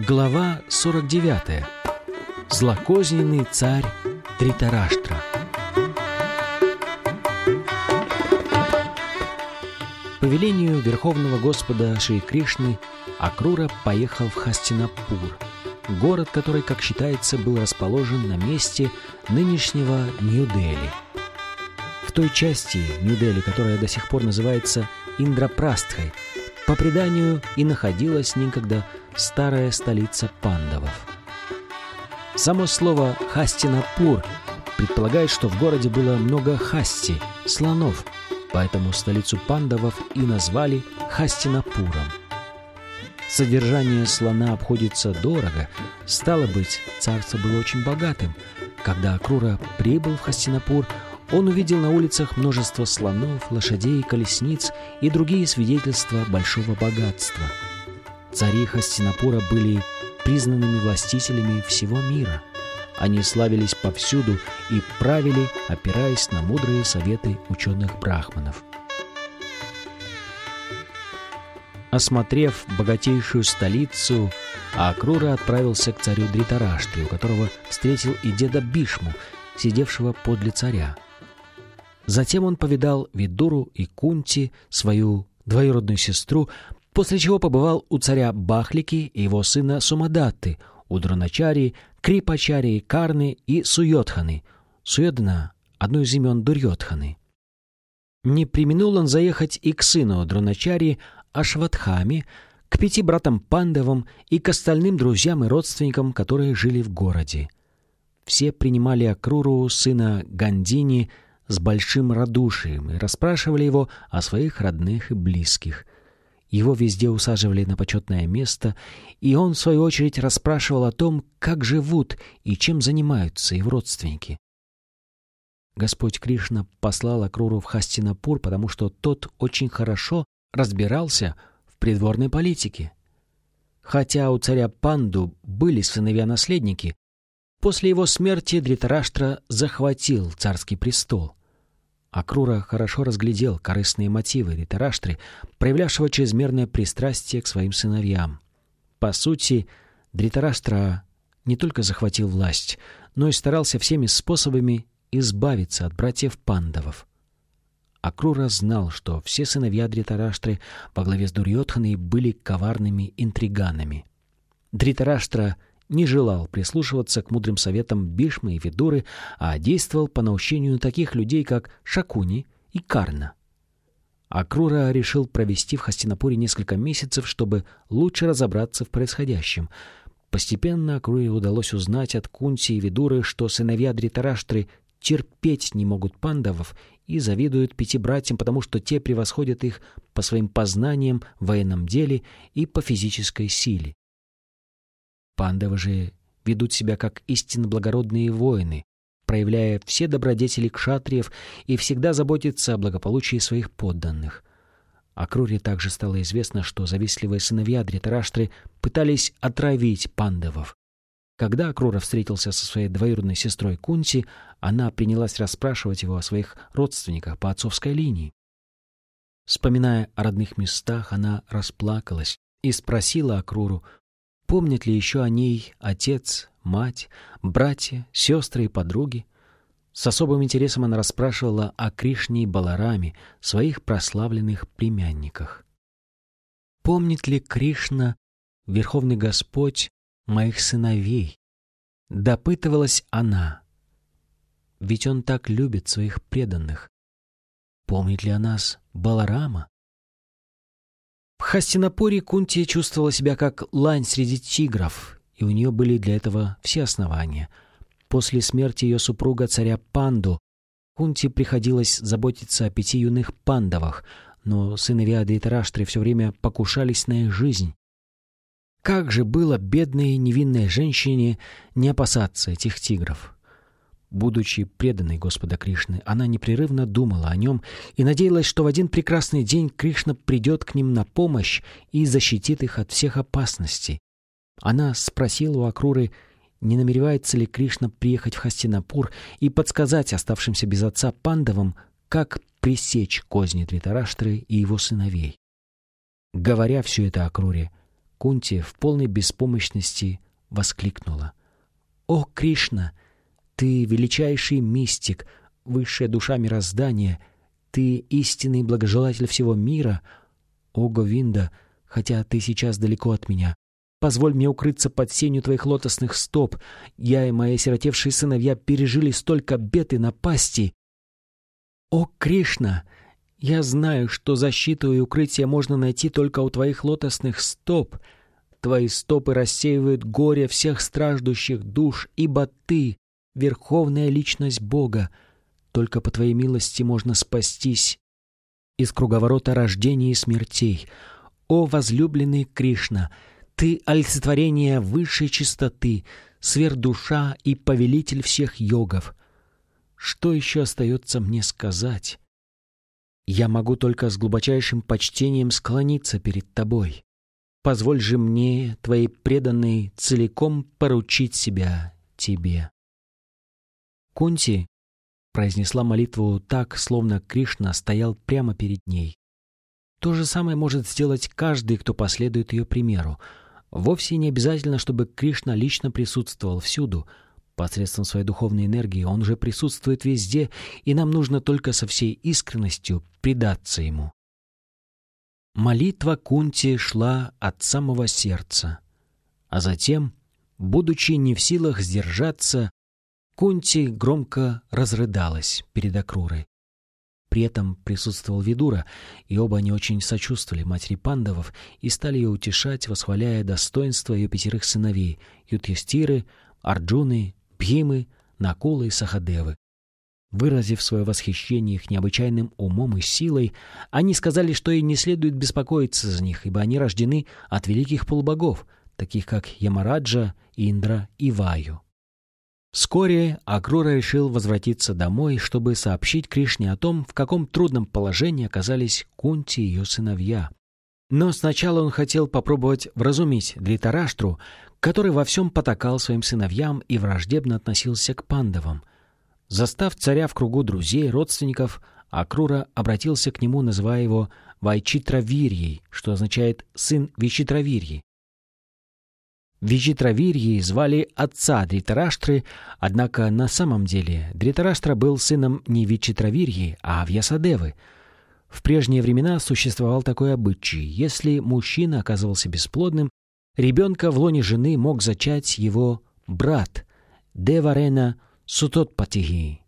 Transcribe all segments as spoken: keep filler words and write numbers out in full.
Глава сорок девятая. Злокозненный царь Дритараштра. По велению Верховного Господа Шри Кришны Акрура поехал в Хастинапур, город, который, как считается, был расположен на месте нынешнего Нью-Дели. В той части Нью-Дели, которая до сих пор называется Индрапрастхой, по преданию и находилась некогда старая столица пандавов. Само слово «Хастинапур» предполагает, что в городе было много хасти, слонов, поэтому столицу пандавов и назвали Хастинапуром. Содержание слона обходится дорого, стало быть, царство было очень богатым. Когда Акрура прибыл в Хастинапур, он увидел на улицах множество слонов, лошадей, колесниц и другие свидетельства большого богатства. Цари Хастинапура были признанными властителями всего мира. Они славились повсюду и правили, опираясь на мудрые советы ученых-брахманов. Осмотрев богатейшую столицу, Акрура отправился к царю Дритараштре, у которого встретил и деда Бишму, сидевшего подле царя. Затем он повидал Видуру и Кунти, свою двоюродную сестру, после чего побывал у царя Бахлики и его сына Сумадатты, у Дроначари, Крипачари, Карны и Суйодханы. Суйодхана — одно из имен Дурьодханы. Не преминул он заехать и к сыну Дроначари Ашватхаме, к пяти братам Пандавам и к остальным друзьям и родственникам, которые жили в городе. Все принимали Акруру, сына Гандини, с большим радушием и расспрашивали его о своих родных и близких. Его везде усаживали на почетное место, и он, в свою очередь, расспрашивал о том, как живут и чем занимаются его родственники. Господь Кришна послал Акруру в Хастинапур, потому что тот очень хорошо разбирался в придворной политике. Хотя у царя Панду были сыновья-наследники, после его смерти Дритараштра захватил царский престол. Акрура хорошо разглядел корыстные мотивы Дритараштры, проявлявшего чрезмерное пристрастие к своим сыновьям. По сути, Дритараштра не только захватил власть, но и старался всеми способами избавиться от братьев Пандавов. Акрура знал, что все сыновья Дритараштры во главе с Дурьодханой были коварными интриганами. Дритараштра не желал прислушиваться к мудрым советам Бишмы и Видуры, а действовал по наущению таких людей, как Шакуни и Карна. Акрура решил провести в Хастинапуре несколько месяцев, чтобы лучше разобраться в происходящем. Постепенно Акруре удалось узнать от Кунти и Видуры, что сыновья Дритараштры терпеть не могут пандавов и завидуют пяти братьям, потому что те превосходят их по своим познаниям в военном деле и по физической силе. Пандавы же ведут себя как истинно благородные воины, проявляя все добродетели кшатриев и всегда заботятся о благополучии своих подданных. Акруре также стало известно, что завистливые сыновья Дритараштры пытались отравить пандавов. Когда Акрура встретился со своей двоюродной сестрой Кунти, она принялась расспрашивать его о своих родственниках по отцовской линии. Вспоминая о родных местах, она расплакалась и спросила Акруру, помнят ли еще о ней отец, мать, братья, сестры и подруги. С особым интересом она расспрашивала о Кришне и Балараме, своих прославленных племянниках. «Помнит ли Кришна, Верховный Господь, моих сыновей?» — допытывалась она. «Ведь он так любит своих преданных. Помнит ли о нас Баларама?» В Хастинапуре Кунти чувствовала себя как лань среди тигров, и у нее были для этого все основания. После смерти ее супруга царя Панду Кунти приходилось заботиться о пяти юных пандавах, но сыновья Дритараштры все время покушались на их жизнь. Как же было бедной невинной женщине не опасаться этих тигров? Будучи преданной Господа Кришны, она непрерывно думала о нем и надеялась, что в один прекрасный день Кришна придет к ним на помощь и защитит их от всех опасностей. Она спросила у Акруры, не намеревается ли Кришна приехать в Хастинапур и подсказать оставшимся без отца пандавам, как пресечь козни Дритараштры и его сыновей. Говоря все это Акруре, Кунти в полной беспомощности воскликнула: «О, Кришна! Ты величайший мистик, высшая душа мироздания, ты истинный благожелатель всего мира. О, Говинда, хотя ты сейчас далеко от меня, позволь мне укрыться под сенью твоих лотосных стоп. Я и мои осиротевшие сыновья пережили столько бед и напастей. О, Кришна! Я знаю, что защиту и укрытие можно найти только у твоих лотосных стоп. Твои стопы рассеивают горе всех страждущих душ, ибо ты — верховная личность Бога. Только по твоей милости можно спастись из круговорота рождений и смертей. О, возлюбленный Кришна! Ты — олицетворение высшей чистоты, сверхдуша и повелитель всех йогов. Что еще остается мне сказать? Я могу только с глубочайшим почтением склониться перед тобой. Позволь же мне, твоей преданной, целиком поручить себя тебе». Кунти произнесла молитву так, словно Кришна стоял прямо перед ней. То же самое может сделать каждый, кто последует ее примеру. Вовсе не обязательно, чтобы Кришна лично присутствовал всюду. Посредством своей духовной энергии он уже присутствует везде, и нам нужно только со всей искренностью предаться ему. Молитва Кунти шла от самого сердца. А затем, будучи не в силах сдержаться, Кунти громко разрыдалась перед Акрурой. При этом присутствовал Видура, и оба они очень сочувствовали матери Пандавов и стали ее утешать, восхваляя достоинство ее пятерых сыновей — Юдхистиры, Арджуны, Бхимы, Накулы и Сахадевы. Выразив свое восхищение их необычайным умом и силой, они сказали, что и не следует беспокоиться за них, ибо они рождены от великих полубогов, таких как Ямараджа, Индра и Ваю. Вскоре Акрура решил возвратиться домой, чтобы сообщить Кришне о том, в каком трудном положении оказались Кунти и ее сыновья. Но сначала он хотел попробовать вразумить Дритараштру, который во всем потакал своим сыновьям и враждебно относился к Пандавам. Застав царя в кругу друзей, родственников, Акрура обратился к нему, называя его Вайчитравирьей, что означает «сын Вичитравирьи». Вичитравирьей звали отца Дритараштры, однако на самом деле Дритараштра был сыном не Вичитравирьи, а Вьясадевы. В прежние времена существовал такой обычай: если мужчина оказывался бесплодным, ребенка в лоне жены мог зачать его брат Деварена Сутотпатихи.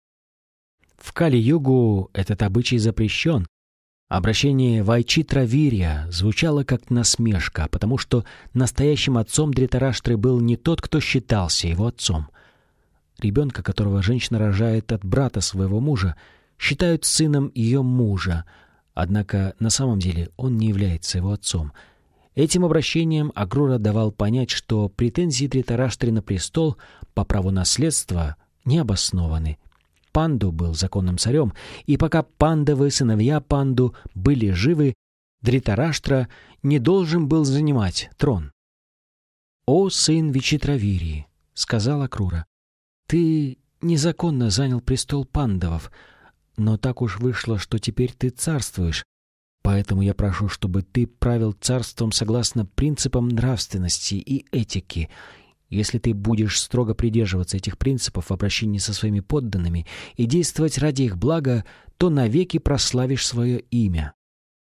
В Кали-югу этот обычай запрещен. Обращение Вайчитравирья звучало как насмешка, потому что настоящим отцом Дритараштры был не тот, кто считался его отцом. Ребенка, которого женщина рожает от брата своего мужа, считают сыном ее мужа, однако на самом деле он не является его отцом. Этим обращением Акрура давал понять, что претензии Дритараштры на престол по праву наследства не обоснованы. Панду был законным царем, и пока Пандавы, сыновья Панду, были живы, Дритараштра не должен был занимать трон. «О, сын Вичитравирьи», — сказал Акрура, — «ты незаконно занял престол Пандавов, но так уж вышло, что теперь ты царствуешь, поэтому я прошу, чтобы ты правил царством согласно принципам нравственности и этики. Если ты будешь строго придерживаться этих принципов в обращении со своими подданными и действовать ради их блага, то навеки прославишь свое имя».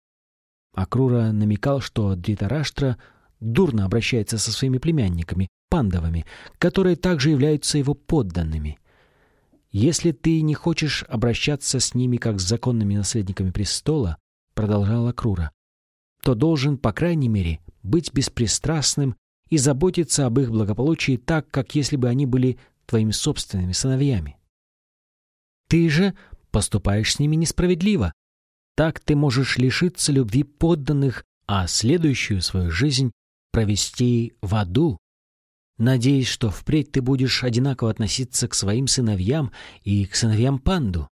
Акрура намекал, что Дритараштра дурно обращается со своими племянниками, Пандавами, которые также являются его подданными. «Если ты не хочешь обращаться с ними как с законными наследниками престола, — продолжал Акрура, — то должен, по крайней мере, быть беспристрастным и заботиться об их благополучии так, как если бы они были твоими собственными сыновьями. Ты же поступаешь с ними несправедливо. Так ты можешь лишиться любви подданных, а следующую свою жизнь провести в аду. Надеюсь, что впредь ты будешь одинаково относиться к своим сыновьям и к сыновьям Панду».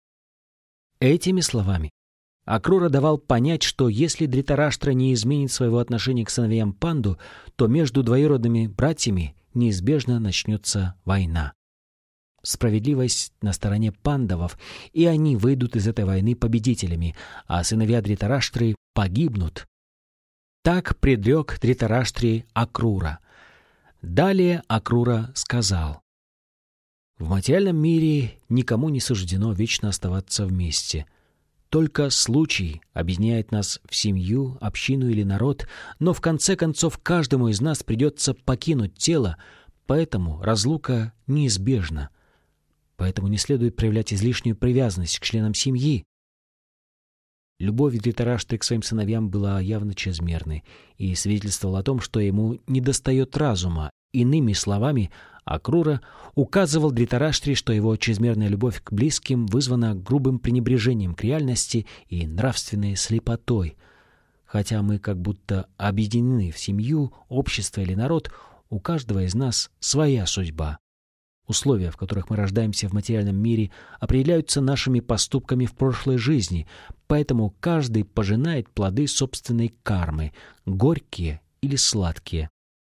Этими словами Акрура давал понять, что если Дритараштра не изменит своего отношения к сыновьям Панду, то между двоюродными братьями неизбежно начнется война. Справедливость на стороне Пандавов, и они выйдут из этой войны победителями, а сыновья Дритараштры погибнут. Так предрек Дритараштри Акрура. Далее Акрура сказал: «В материальном мире никому не суждено вечно оставаться вместе. Только случай объединяет нас в семью, общину или народ, но в конце концов каждому из нас придется покинуть тело, поэтому разлука неизбежна. Поэтому не следует проявлять излишнюю привязанность к членам семьи». Любовь Дритараштри к своим сыновьям была явно чрезмерной и свидетельствовала о том, что ему недостает разума. Иными словами, Акрура указывал Дритараштри, что его чрезмерная любовь к близким вызвана грубым пренебрежением к реальности и нравственной слепотой. Хотя мы как будто объединены в семью, общество или народ, у каждого из нас своя судьба. Условия, в которых мы рождаемся в материальном мире, определяются нашими поступками в прошлой жизни, поэтому каждый пожинает плоды собственной кармы, горькие или сладкие.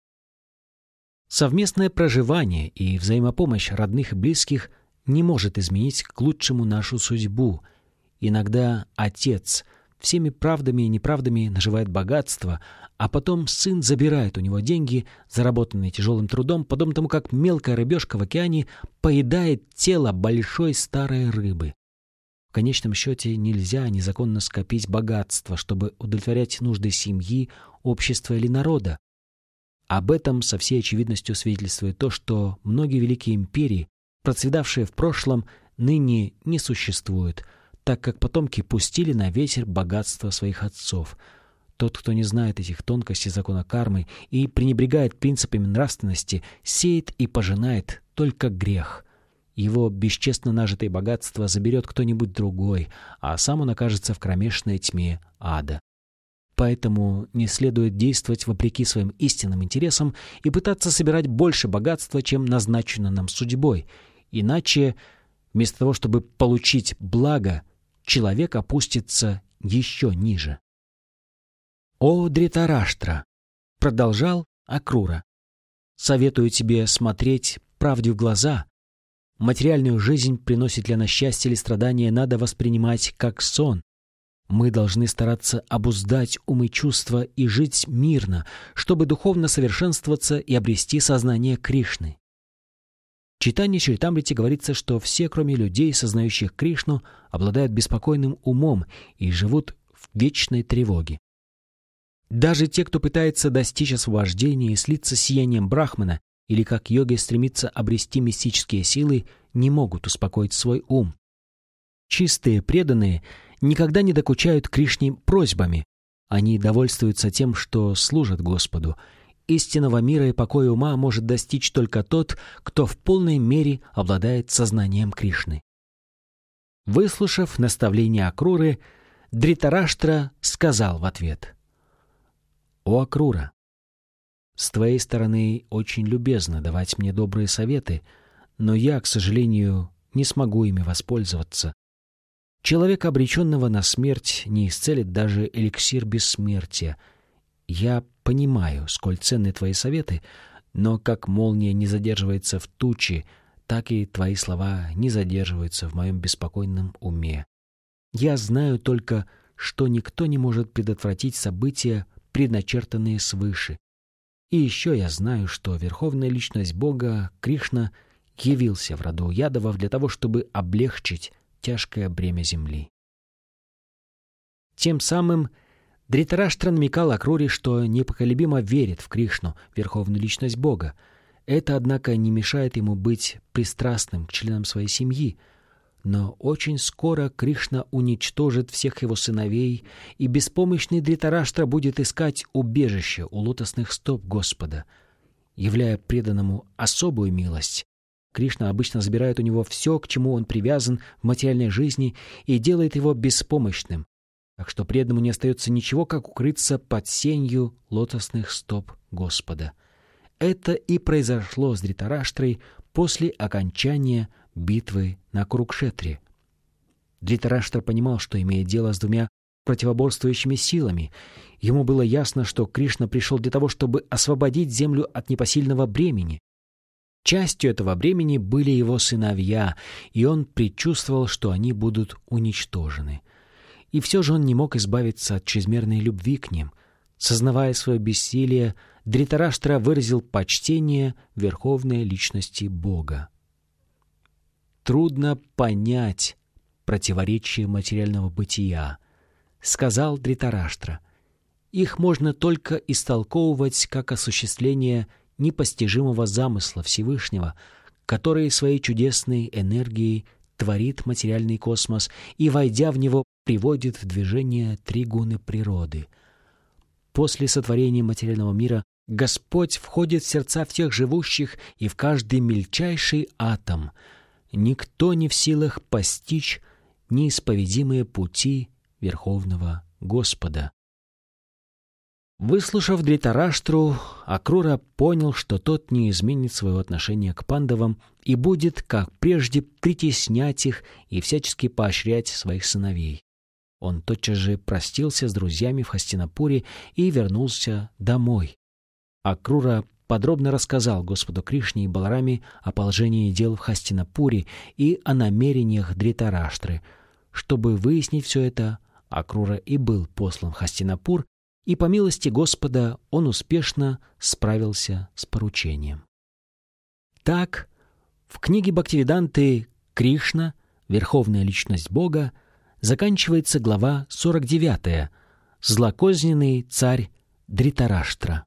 Совместное проживание и взаимопомощь родных и близких не может изменить к лучшему нашу судьбу. Иногда отец всеми правдами и неправдами наживает богатство, а потом сын забирает у него деньги, заработанные тяжелым трудом, подобно тому, как мелкая рыбешка в океане поедает тело большой старой рыбы. В конечном счете нельзя незаконно скопить богатство, чтобы удовлетворять нужды семьи, общества или народа. Об этом со всей очевидностью свидетельствует то, что многие великие империи, процветавшие в прошлом, ныне не существуют, так как потомки пустили на ветер богатство своих отцов. Тот, кто не знает этих тонкостей закона кармы и пренебрегает принципами нравственности, сеет и пожинает только грех. Его бесчестно нажитое богатство заберет кто-нибудь другой, а сам он окажется в кромешной тьме ада. Поэтому не следует действовать вопреки своим истинным интересам и пытаться собирать больше богатства, чем назначено нам судьбой. Иначе, вместо того, чтобы получить благо, человек опустится еще ниже. «О, Дритараштра!» — продолжал Акрура. «Советую тебе смотреть правде в глаза. Материальную жизнь, приносит ли она счастье или страдания, надо воспринимать как сон. Мы должны стараться обуздать ум и чувства и жить мирно, чтобы духовно совершенствоваться и обрести сознание Кришны». В читании Чаритамрити говорится, что все, кроме людей, сознающих Кришну, обладают беспокойным умом и живут в вечной тревоге. Даже те, кто пытается достичь освобождения и слиться с сиянием Брахмана, или как йоги стремится обрести мистические силы, не могут успокоить свой ум. Чистые преданные никогда не докучают Кришне просьбами. Они довольствуются тем, что служат Господу. Истинного мира и покоя ума может достичь только тот, кто в полной мере обладает сознанием Кришны. Выслушав наставление Акруры, Дритараштра сказал в ответ: «О, Акрура, с твоей стороны очень любезно давать мне добрые советы, но я, к сожалению, не смогу ими воспользоваться. Человека, обреченного на смерть, не исцелит даже эликсир бессмертия. Я понимаю, сколь ценны твои советы, но как молния не задерживается в туче, так и твои слова не задерживаются в моем беспокойном уме. Я знаю только, что никто не может предотвратить события, предначертанные свыше. И еще я знаю, что Верховная Личность Бога, Кришна, явился в роду Ядовов для того, чтобы облегчить тяжкое бремя земли». Тем самым Дритараштра намекал Акруре, что непоколебимо верит в Кришну, Верховную Личность Бога. Это, однако, не мешает ему быть пристрастным к членам своей семьи. Но очень скоро Кришна уничтожит всех его сыновей, и беспомощный Дритараштра будет искать убежище у лотосных стоп Господа. Являя преданному особую милость, Кришна обычно забирает у него все, к чему он привязан в материальной жизни, и делает его беспомощным. Так что преданному не остается ничего, как укрыться под сенью лотосных стоп Господа. Это и произошло с Дритараштрой после окончания битвы на Курукшетре. Дритараштра понимал, что имеет дело с двумя противоборствующими силами. Ему было ясно, что Кришна пришел для того, чтобы освободить землю от непосильного бремени. Частью этого бремени были его сыновья, и он предчувствовал, что они будут уничтожены. И все же он не мог избавиться от чрезмерной любви к ним. Сознавая свое бессилие, Дритараштра выразил почтение верховной личности Бога. «Трудно понять противоречие материального бытия», — сказал Дритараштра. «Их можно только истолковывать как осуществление непостижимого замысла Всевышнего, который своей чудесной энергией творит материальный космос и, войдя в него, приводит в движение три гуны природы. После сотворения материального мира Господь входит в сердца всех живущих и в каждый мельчайший атом. Никто не в силах постичь неисповедимые пути Верховного Господа». Выслушав Дритараштру, Акрура понял, что тот не изменит своего отношения к пандавам и будет, как прежде, притеснять их и всячески поощрять своих сыновей. Он тотчас же простился с друзьями в Хастинапуре и вернулся домой. Акрура подробно рассказал Господу Кришне и Балараме о положении дел в Хастинапуре и о намерениях Дритараштры. Чтобы выяснить все это, Акрура и был послан в Хастинапур, и по милости Господа он успешно справился с поручением. Так, в книге Бхактивиданты «Кришна. Верховная личность Бога» заканчивается глава сорок девятая «Злокозненный царь Дритараштра».